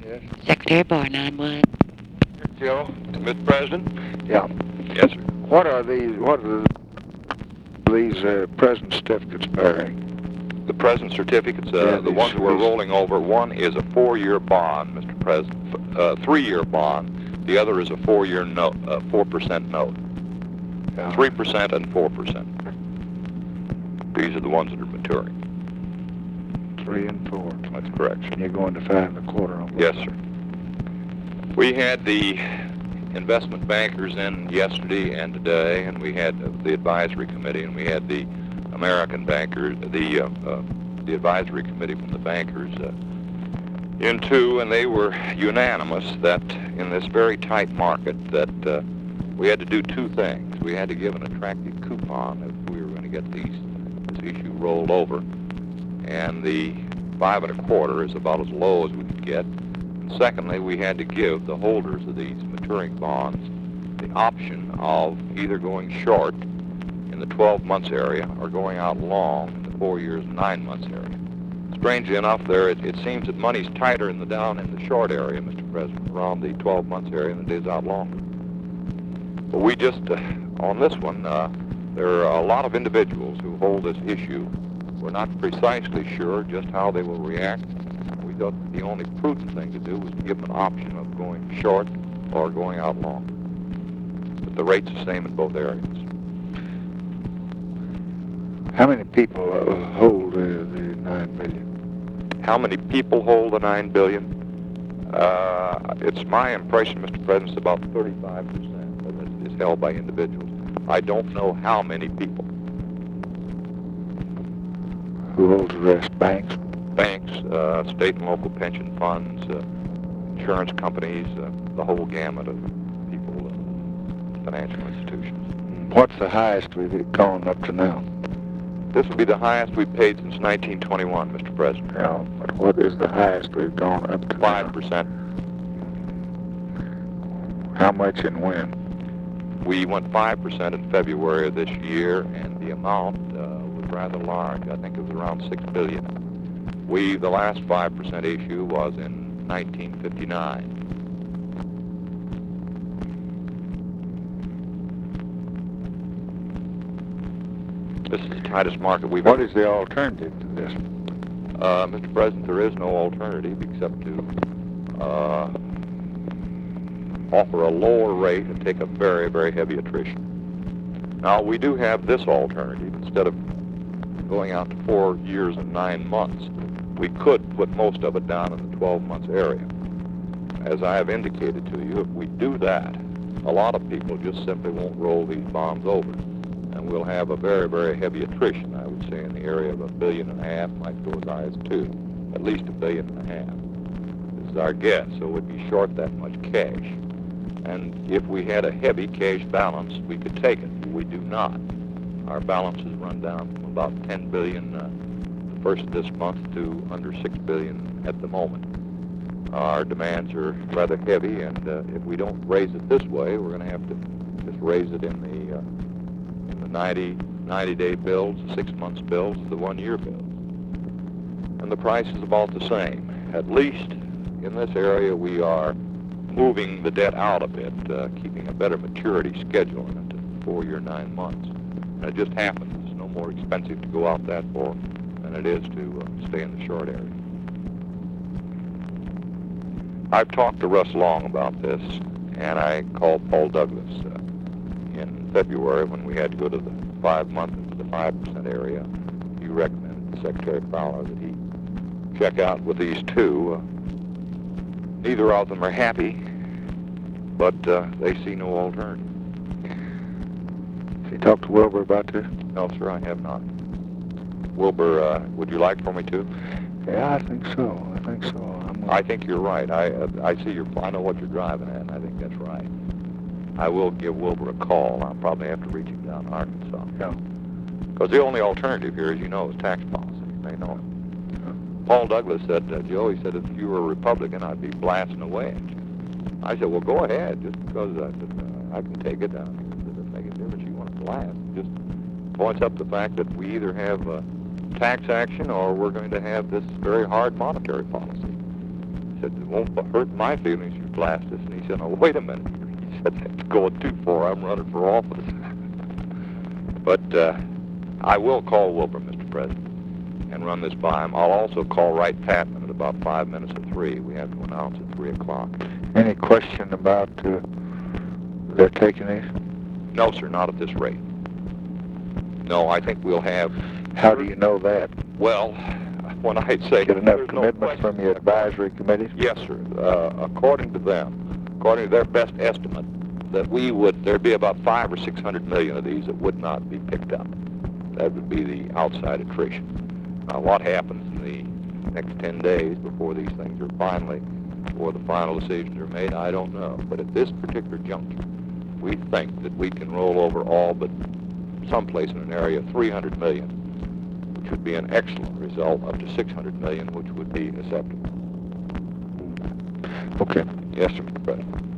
Yes. Secretary Barnard was. Joe. Mr. President? Yeah. Yes, sir. What are these present certificates bearing? The present certificates, Yeah, the ones we're rolling over, one is a 4-year bond, Mr. President, 3-year bond. The other is a 4-year note, 4% note. Yeah. 3% and 4%. These are the ones that are maturing. 3 and 4. That's correct, sir. And you're going to 5 1/4 on both. Yes, sir. We had the investment bankers in yesterday and today, and we had the advisory committee, and we had the American bankers, the advisory committee from the bankers in too, and they were unanimous that in this very tight market that we had to do two things. We had to give an attractive coupon if we were going to get this issue rolled over, and the 5 1/4 is about as low as we could get. And secondly, we had to give the holders of these maturing bonds the option of either going short in the 12 months area or going out long in the 4 years and 9 months area. Strangely enough, it seems that money's tighter in the short area, Mr. President, around the 12 months area than it is out longer. But we just, on this one, there are a lot of individuals who hold this issue. We're not precisely sure just how they will react. We thought the only prudent thing to do was to give them an option of going short or going out long. But the rate's the same in both areas. How many people hold the 9 million? How many people hold the $9 billion? It's my impression, Mr. President, it's about 35% of it is held by individuals. I don't know how many people. Who holds the rest? Banks? Banks, state and local pension funds, insurance companies, the whole gamut of people, financial institutions. What's the highest we've gone up to now? This will be the highest we've paid since 1921, Mr. President. Yeah, but what is the highest we've gone up to 5%. now? How much and when? We went 5% in February of this year, and the amount was rather large. I think it was around $6 billion. The last 5% issue was in 1959. This is the tightest market we've ever. What is the alternative to this? Mr. President, there is no alternative except to offer a lower rate and take a very, very heavy attrition. Now, we do have this alternative. Instead of going out to 4 years and 9 months, we could put most of it down in the 12 months area. As I have indicated to you, if we do that, a lot of people just simply won't roll these bonds over. And we'll have a very, very heavy attrition, I would say, in the area of $1.5 billion, might go as high as 2, at least $1.5 billion. This is our guess, so we'd be short that much cash. And if we had a heavy cash balance, we could take it. We do not. Our balance has run down from about $10 billion the first of this month to under $6 billion at the moment. Our demands are rather heavy, and if we don't raise it this way, we're going to have to just raise it in the 90-day bills, the 6 months bills, the 1 year bills. And the price is about the same. At least in this area, we are moving the debt out a bit, keeping a better maturity schedule in it, 4 year, 9 months. And it just happens. It's no more expensive to go out that far than it is to stay in the short area. I've talked to Russ Long about this, and I called Paul Douglas in February when we had to go to the 5 month into the 5% area. He recommended to Secretary Fowler that he check out with these two. Neither of them are happy, but they see no alternative. Have you talked to Wilbur about this? No, sir, I have not. Wilbur, would you like for me to? Yeah, I think so. I think you're right. I know what you're driving at, and I think that's right. I will give Wilbur a call. I'll probably have to reach him down in Arkansas. Yeah. Because the only alternative here, as you know, is tax policy. You may know it. Paul Douglas said, Joe, he said, if you were a Republican, I'd be blasting away at you. I said, well, go ahead, just because I can take it down. It doesn't make a difference. You want to blast. Just points up the fact that we either have tax action or we're going to have this very hard monetary policy. said, it won't hurt my feelings, you blast us. And he said, oh, wait a minute. He said, that's going too far. I'm running for office. But I will call Wilbur, Mr. President, and run this by him. I'll also call Wright Patman at about 5 minutes of 3. We have to announce at 3 o'clock. Any question about their taking these? No, sir, not at this rate. No, I think we'll have... How do you know that? Well, when I say... Get enough there's no commitment question. from your advisory committees? Yes, sir. According to them, according to their best estimate, that there'd be about 500 or 600 million of these that would not be picked up. That would be the outside attrition. Now, what happens in the next 10 days before these things are before the final decisions are made, I don't know. But at this particular juncture, we think that we can roll over all but someplace in an area of 300 million, which would be an excellent result, up to 600 million, which would be acceptable. Okay. Yes, sir, Mr. President.